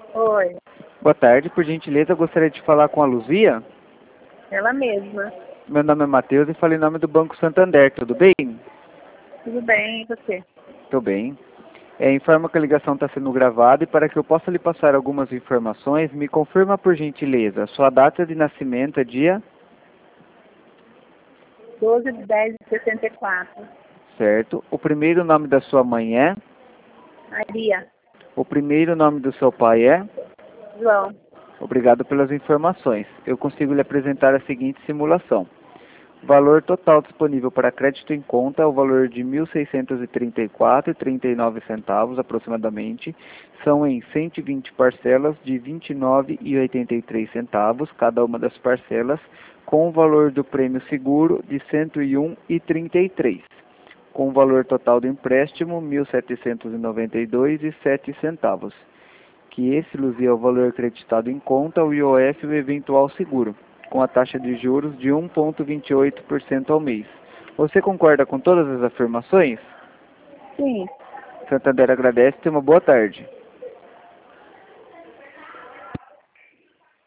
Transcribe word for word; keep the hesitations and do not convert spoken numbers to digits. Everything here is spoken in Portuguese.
Oi, Boa tarde, por gentileza, eu gostaria de falar com a Luzia. ela mesma. Meu nome é Matheus e falo em nome do Banco Santander, tudo bem? Tudo bem, e você? Tô bem. É, informa que a ligação está sendo gravada e para que eu possa lhe passar algumas informações, me confirma por gentileza, sua data de nascimento é dia? doze de dez de sessenta e quatro. Certo. O primeiro nome da sua mãe é? Maria. O primeiro nome do seu pai é? João. Obrigado pelas informações. Eu consigo lhe apresentar a seguinte simulação. Valor total disponível para crédito em conta é o valor de mil seiscentos e trinta e quatro reais e trinta e nove centavos aproximadamente. São em cento e vinte parcelas de vinte e nove reais e oitenta e três centavos cada uma das parcelas, com o valor do prêmio seguro de cento e um reais e trinta e três centavos. Com o valor total do empréstimo mil setecentos e noventa e dois reais e sete centavos. Que esse, Luzia, é o valor acreditado em conta, o I O F e o eventual seguro, com a taxa de juros de um vírgula vinte e oito por cento ao mês. Você concorda com todas as afirmações? Sim. Santander agradece e tenha uma boa tarde.